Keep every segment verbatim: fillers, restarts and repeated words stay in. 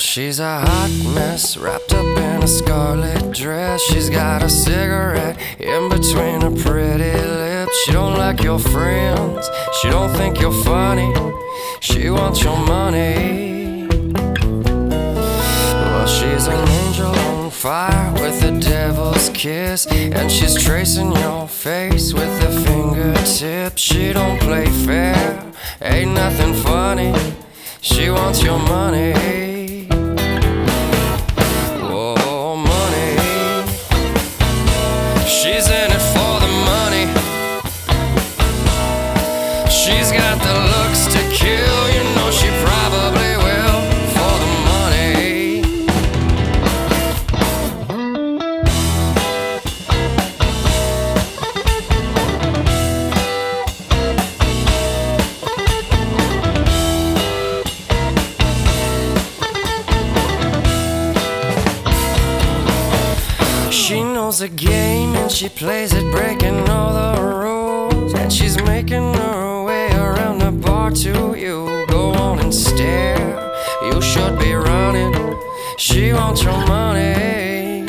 She's a hot mess, wrapped up in a scarlet dress. She's got a cigarette in between her pretty lips. She don't like your friends, she don't think you're funny. She wants your money. Well, she's an angel on fire with a devil's kiss, and she's tracing your face with her fingertips. She don't play fair, ain't nothing funny. She wants your money. She's in it for the money. She's got the looks to kill. You know she probably will for the money. She knows the game and she plays it, breaking all the rules. And she's making her way around the bar to you. Go on and stare, you should be running. She wants your money.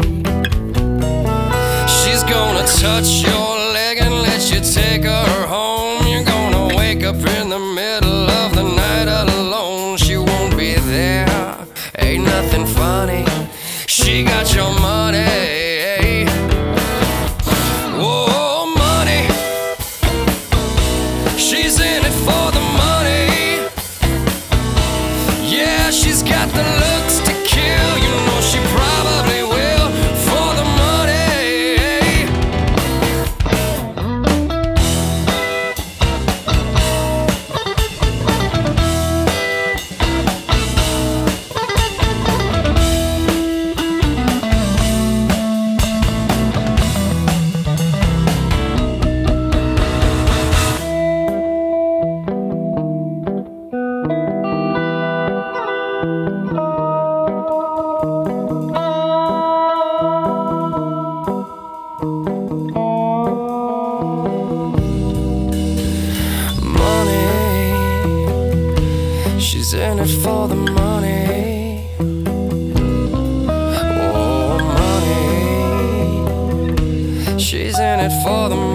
She's gonna touch your leg and let you take her home. You're gonna wake up in the middle of the night alone. She won't be there, ain't nothing funny. She got your money. She's in it for the money. Yeah, she's got the looks to kill. You know she probably will for the money. She's in it for the money. Oh, money. She's in it for the money.